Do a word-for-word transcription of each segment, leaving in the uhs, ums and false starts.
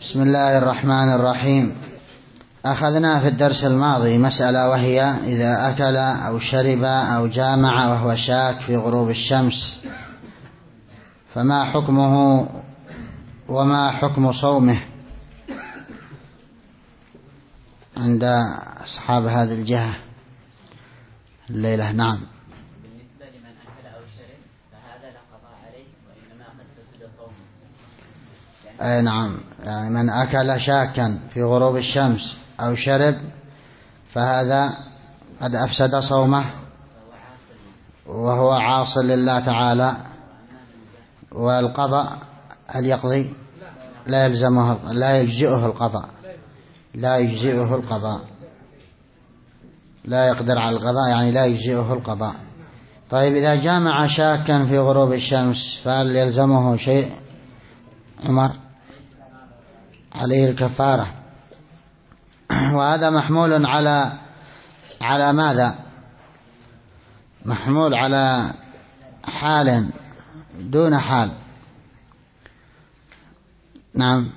بسم الله الرحمن الرحيم. أخذنا في الدرس الماضي مسألة، وهي إذا أكل أو شرب أو جامع وهو شاك في غروب الشمس فما حكمه وما حكم صومه عند أصحاب هذه الجهة الليلة؟ نعم. بالنسبة لمن أكل أو شرب فهذا لا قضاء عليه، وإنما قد فسد صومه. أي نعم، يعني من أكل شاكا في غروب الشمس أو شرب فهذا قد أفسد صومه وهو عاص لله تعالى، والقضاء هل يقضي؟ لا يلزمه، لا يجزئه القضاء، لا يجزئه القضاء، لا يقدر على القضاء، يعني لا يجزئه القضاء. طيب إذا جامع شاكا في غروب الشمس فهل يلزمه شيء؟ عمر؟ عليه الكفارة. وهذا محمول على على ماذا؟ محمول على حال دون حال. نعم.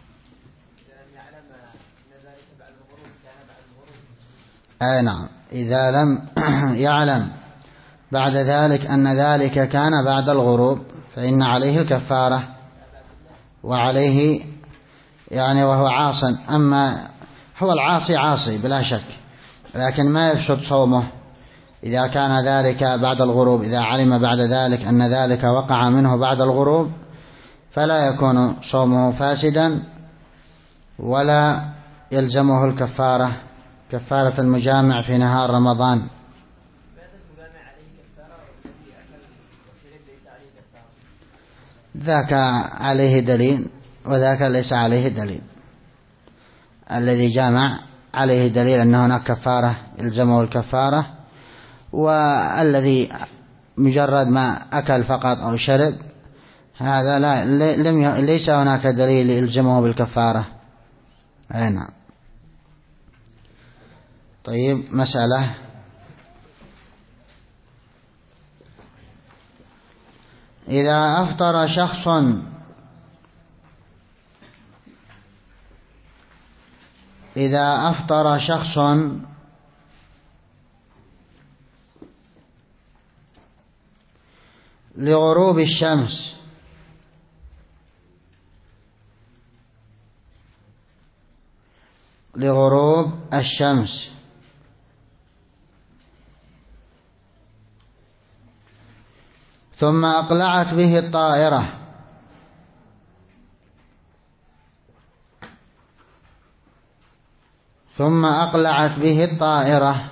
أي نعم، إذا لم يعلم بعد ذلك أن ذلك كان بعد الغروب فإن عليه الكفارة وعليه يعني وهو عاص. أما هو العاصي عاصي بلا شك، لكن ما يفسد صومه إذا كان ذلك بعد الغروب. إذا علم بعد ذلك أن ذلك وقع منه بعد الغروب فلا يكون صومه فاسدا ولا يلزمه الكفارة، كفارة المجامع في نهار رمضان. ذاك عليه دليل وذاك ليس عليه دليل. الذي جامع عليه دليل أن هناك كفارة يلزمه الكفارة، والذي مجرد ما أكل فقط أو شرب هذا لا لم ليس هناك دليل يلزمه بالكفارة. أي نعم. طيب، مسألة إذا أفطر شخص إذا أفطر شخص لغروب الشمس لغروب الشمس ثم أقلعت به الطائرة ثم أقلعت به الطائرة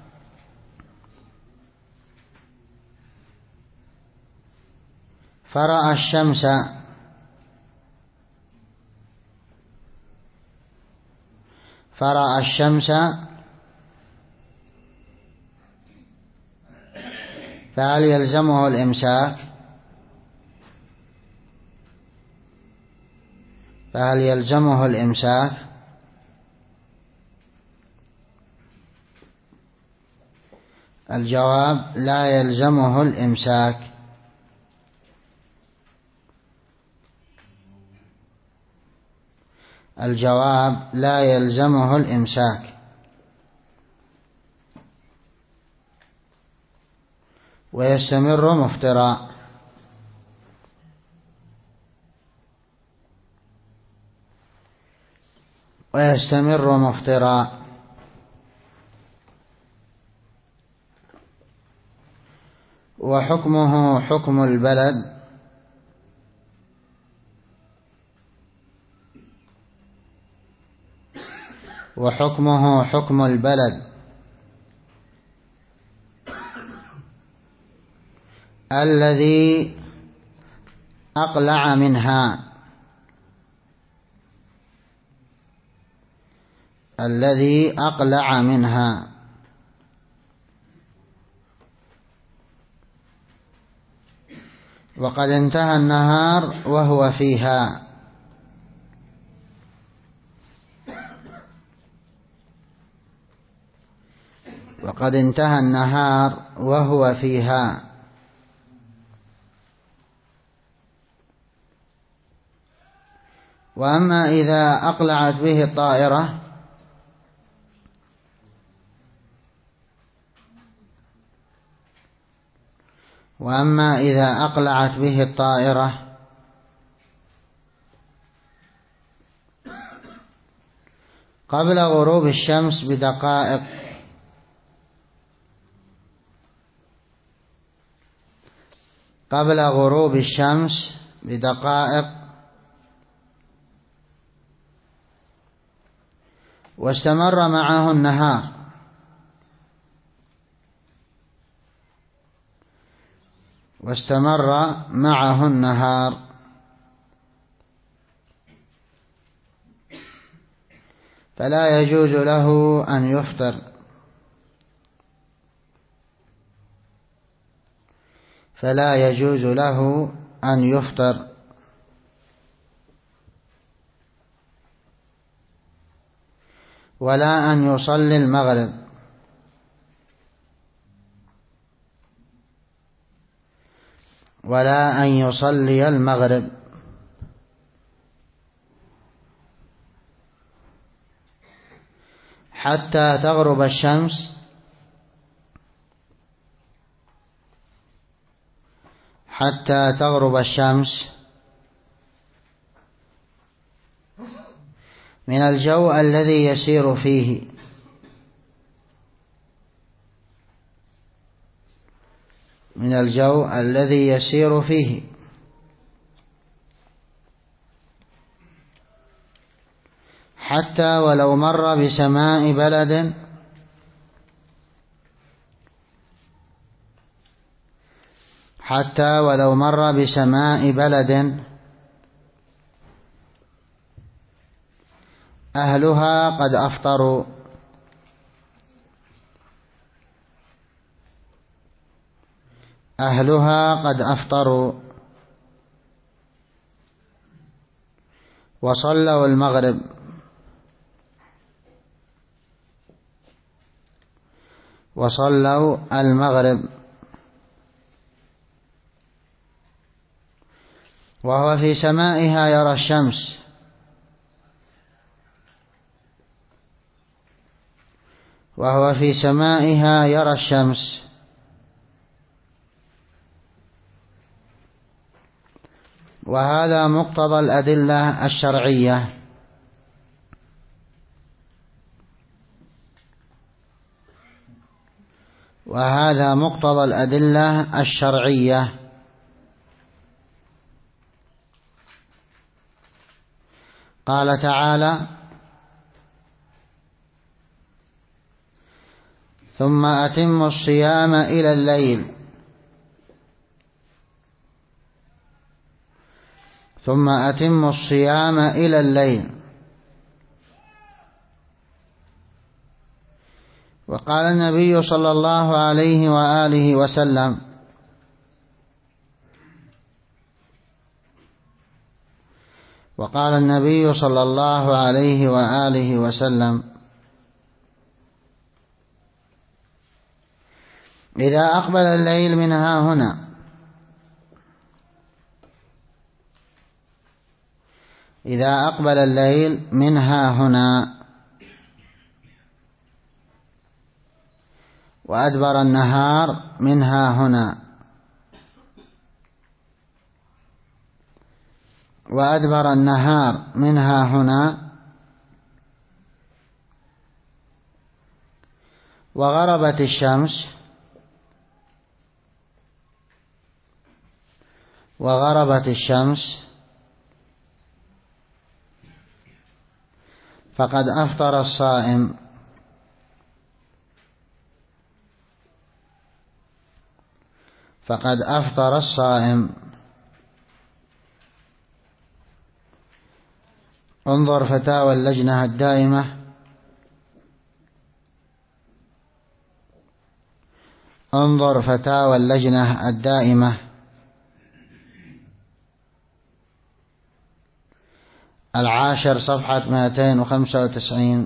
فرأى الشمس فرأى الشمس فهل يلزمه الإمساك؟ فهل يلزمه الإمساك؟ الجواب: لا يلزمه الإمساك. الجواب: لا يلزمه الإمساك، ويستمر مفطرا. ويستمر مفطرا. وحكمه حكم البلد وحكمه حكم البلد الذي أقلع منها الذي أقلع منها وقد انتهى النهار وهو فيها. وقد انتهى النهار وهو فيها. وأما إذا أقلعت به الطائرة وأما إذا أقلعت به الطائرة قبل غروب الشمس بدقائق قبل غروب الشمس بدقائق واستمر معه النهار واستمر معه النهار فلا يجوز له أن يفطر فلا يجوز له أن يفطر ولا أن يصلي المغرب ولا أن يصلي المغرب حتى تغرب الشمس حتى تغرب الشمس من الجو الذي يسير فيه من الجو الذي يسير فيه حتى ولو مر بسماء بلد حتى ولو مر بسماء بلد أهلها قد أفطروا أهلها قد أفطروا وصلوا المغرب وصلوا المغرب وهو في سمائها يرى الشمس وهو في سمائها يرى الشمس وهذا مقتضى الأدلة الشرعية وهذا مقتضى الأدلة الشرعية قال تعالى ثم أتموا الصيام إلى الليل ثم أتموا الصيام إلى الليل وقال النبي صلى الله عليه وآله وسلم وقال النبي صلى الله عليه وآله وسلم إذا أقبل الليل من ها هنا إذا أقبل الليل من ها هنا وأدبر النهار من ها هنا وأدبر النهار من ها هنا وغربت الشمس وغربت الشمس فقد أفطر الصائم فقد أفطر الصائم انظر فتاوى اللجنة الدائمة انظر فتاوى اللجنة الدائمة العاشر صفحة مئتين وخمسة وتسعين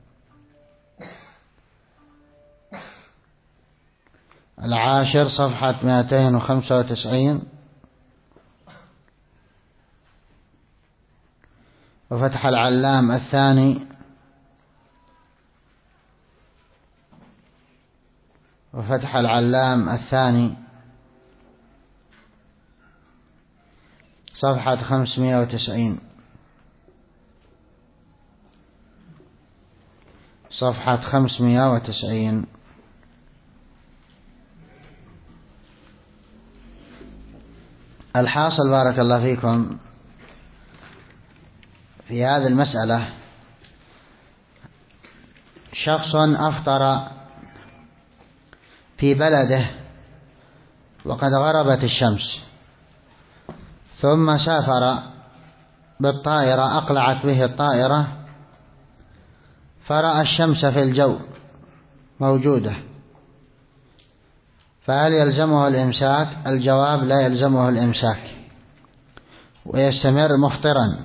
العاشر صفحة مئتين وخمسة وتسعين وفتح العلام الثاني وفتح العلام الثاني صفحة خمسمائة وتسعين، صفحة خمسمائة وتسعين. الحاصل بارك الله فيكم في هذه المسألة، شخص أفطر في بلده وقد غربت الشمس، ثم سافر بالطائرة، أقلعت به الطائرة فرأى الشمس في الجو موجودة، فهل يلزمه الإمساك؟ الجواب: لا يلزمه الإمساك ويستمر مفطرا،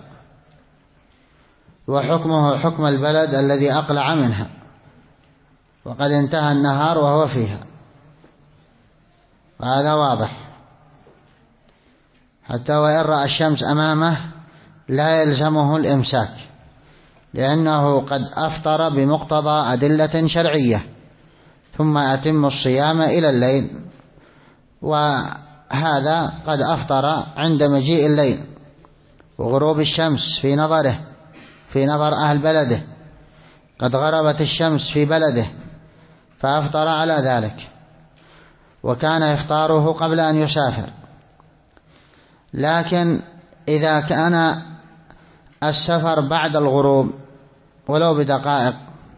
وحكمه حكم البلد الذي أقلع منها، وقد انتهى النهار وهو فيها، وهذا واضح. حتى وإن رأى الشمس أمامه لا يلزمه الإمساك، لأنه قد أفطر بمقتضى أدلة شرعية. ثم أتم الصيام إلى الليل، وهذا قد أفطر عند مجيء الليل وغروب الشمس في نظره، في نظر أهل بلده، قد غربت الشمس في بلده فأفطر على ذلك، وكان إفطاره قبل أن يسافر. لكن إذا كان السفر بعد الغروب ولو بدقائق،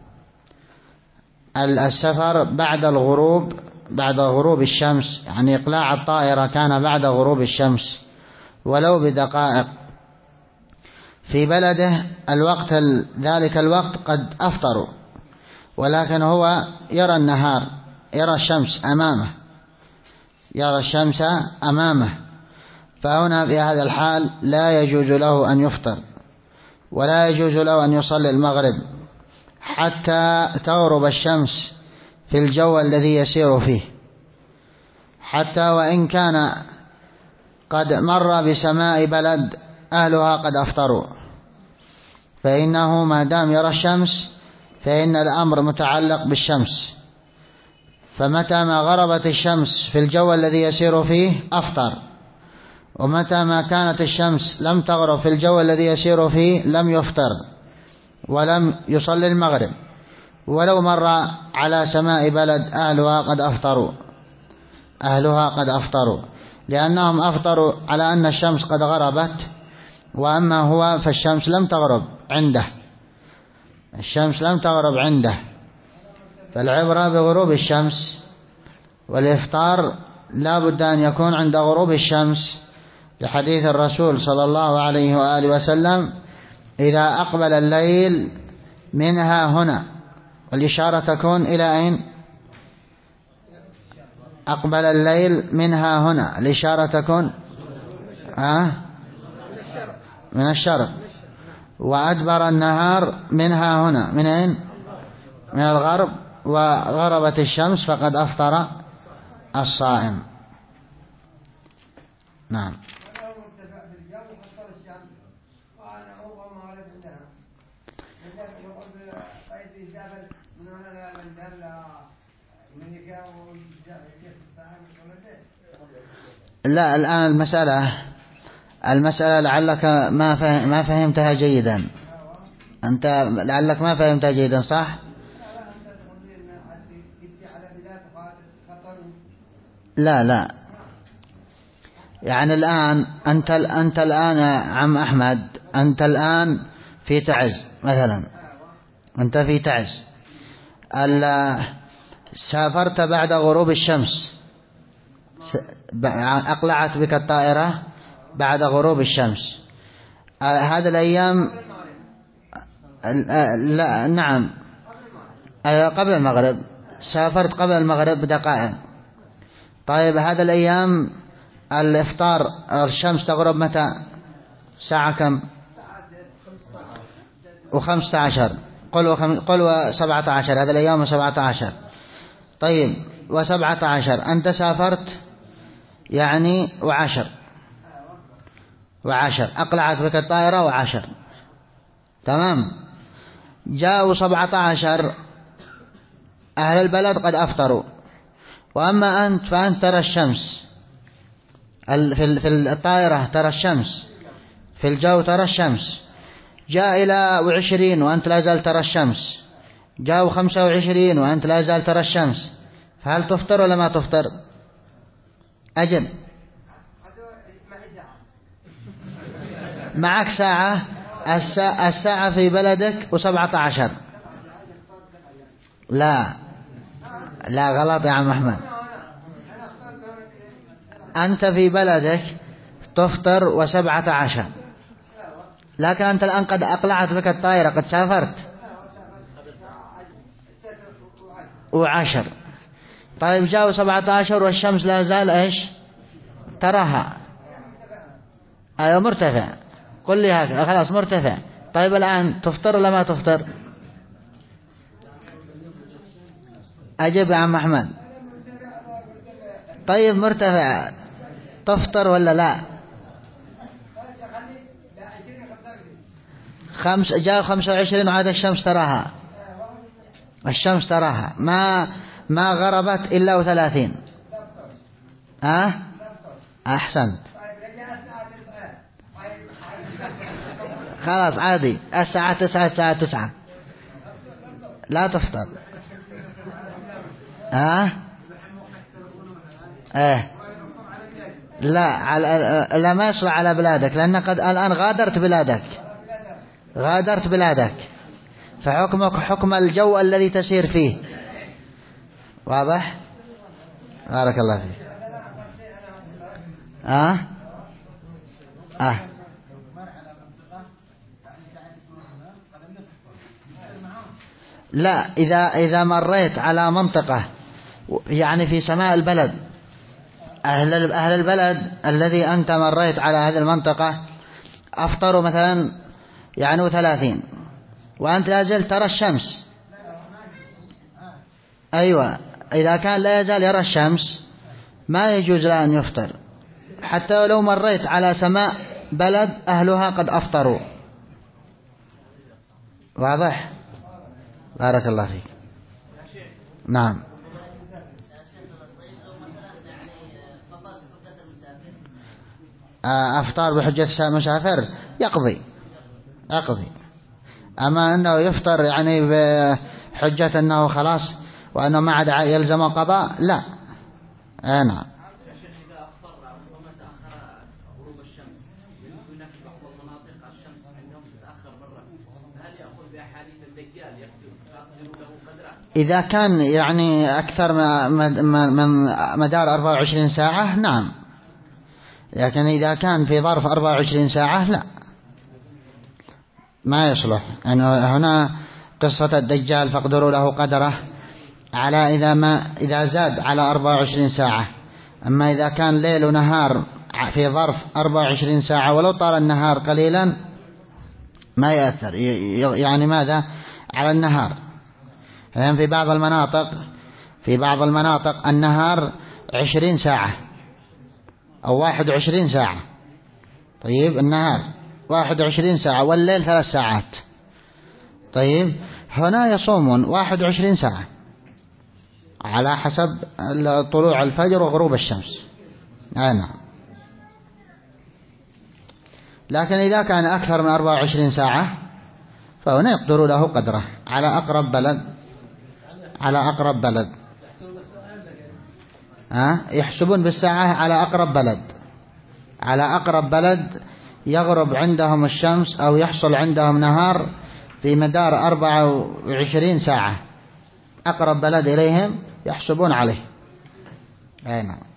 السفر بعد الغروب، بعد غروب الشمس، يعني إقلاع الطائرة كان بعد غروب الشمس ولو بدقائق في بلده، الوقت ذلك الوقت قد أفطروا، ولكن هو يرى النهار، يرى الشمس أمامه، يرى الشمس أمامه، فهنا في هذا الحال لا يجوز له أن يفطر، ولا يجوز له أن يصلي المغرب حتى تغرب الشمس في الجو الذي يسير فيه، حتى وإن كان قد مر بسماء بلد أهلها قد أفطروا، فإنه ما دام يرى الشمس فإن الأمر متعلق بالشمس، فمتى ما غربت الشمس في الجو الذي يسير فيه أفطر، ومتى ما كانت الشمس لم تغرب في الجو الذي يسير فيه لم يفطر ولم يصلي المغرب، ولو مر على سماء بلد أهلها قد أفطروا، أهلها قد أفطروا، لأنهم أفطروا على أن الشمس قد غربت، وأما هو فالشمس لم تغرب عنده، الشمس لم تغرب عنده، فالعبرة بغروب الشمس، والإفطار لا بد أن يكون عند غروب الشمس، لحديث الرسول صلى الله عليه وآله وسلم: إذا أقبل الليل منها هنا، والإشارة تكون إلى أين؟ أقبل الليل منها هنا، الإشارة تكون آه من الشرق، وأدبر النهار منها هنا، من أين؟ من الغرب، وغربت الشمس فقد أفطر الصائم. نعم. لا، الآن المسألة المسألة لعلك ما فهم ما فهمتها جيدا، أنت لعلك ما فهمتها جيدا، صح؟ لا لا، يعني الآن أنت أنت الآن يا عم أحمد، أنت الآن في تعز مثلا، أنت في تعز، سافرت بعد غروب الشمس، أقلعت بك الطائرة بعد غروب الشمس، هذه الأيام لا نعم قبل المغرب، سافرت قبل المغرب بدقائق. طيب هذه الأيام الإفطار الشمس تغرب متى؟ ساعة كم؟ وخمسة عشر، قل وخم... قل وسبعة عشر، هذه الأيام وسبعة عشر. طيب وسبعة عشر أنت سافرت يعني وعشر، وعشر أقلعت بك الطائرة وعشر، تمام. جاءوا سبعة عشر، أهل البلد قد أفطروا، وأما أنت فأنت ترى الشمس في الطائرة، ترى الشمس في الجو، ترى الشمس. جاء إلى وعشرين وأنت لا زال ترى الشمس، جاءوا خمسة وعشرين وأنت لا زال ترى الشمس، فهل تفطر ولا ما تفطر؟ أجل. معك ساعة، الساعة في بلدك وسبعة عشر. لا لا، غلط يا عم أحمد. أنت في بلدك تفطر وسبعة عشر، لكن أنت الآن قد أقلعت بك الطائرة، قد سافرت وعشر. طيب جاءوا سبعة عشر والشمس لا زال إيش تراها؟ أيوة مرتفع. قل لي هكذا، خلاص مرتفع. طيب الآن تفطر ولا ما تفطر؟ أجب يا عم أحمد. طيب مرتفع، تفطر ولا لا؟ خمس جاء خمسة وعشرين وعاد الشمس تراها، الشمس تراها ما ما غربت إلا وثلاثين. أه؟ أحسنت. خلاص عادي، الساعة تسعة، الساعة تسعة لا تفطر. أه؟ إيه لا، على لا ما يصلح على بلادك، لأنك قد الآن غادرت بلادك، غادرت بلادك، فحكمك حكم الجو الذي تسير فيه. واضح؟ بارك الله فيك. أه؟ أه لا، إذا إذا مريت على منطقة يعني في سماء البلد، أهل أهل البلد الذي أنت مريت على هذه المنطقة أفطروا مثلا يعني ثلاثين، وأنت لا زلت ترى الشمس. أيوة، إذا كان لا يزال يرى الشمس ما يجوز له أن يفطر، حتى لو مريت على سماء بلد أهلها قد أفطروا. واضح؟ بارك الله فيك. نعم. أفطار بحجة مسافر يقضي يقضي، أما أنه يفطر يعني بحجة أنه خلاص وأنه ما عاد يلزم قضاء، لا. آه نعم. إذا كان يعني أكثر من مدار أربعة وعشرين ساعة نعم، لكن إذا كان في ظرف أربعة وعشرين ساعة لا، ما يصلح. يعني هنا قصة الدجال فاقدروا له قدره على إذا ما إذا زاد على أربعة وعشرين ساعة. أما إذا كان ليل ونهار في ظرف أربعة وعشرين ساعة ولو طال النهار قليلا ما يأثر، يعني ماذا على النهار. يعني في بعض المناطق في بعض المناطق النهار عشرين ساعة أو واحد وعشرين ساعة. طيب النهار واحد وعشرين ساعة والليل ثلاث ساعات. طيب هنا يصومون واحد وعشرين ساعة على حسب طلوع الفجر وغروب الشمس. آه نعم. لكن إذا كان أكثر من أربعة وعشرين ساعة فهنا يقدر له قدره على أقرب بلد على أقرب بلد ها يحسبون بالساعة على أقرب بلد على أقرب بلد يغرب عندهم الشمس أو يحصل عندهم نهار في مدار أربعة وعشرين ساعة. أقرب بلد إليهم يحسبون عليه. أي نعم.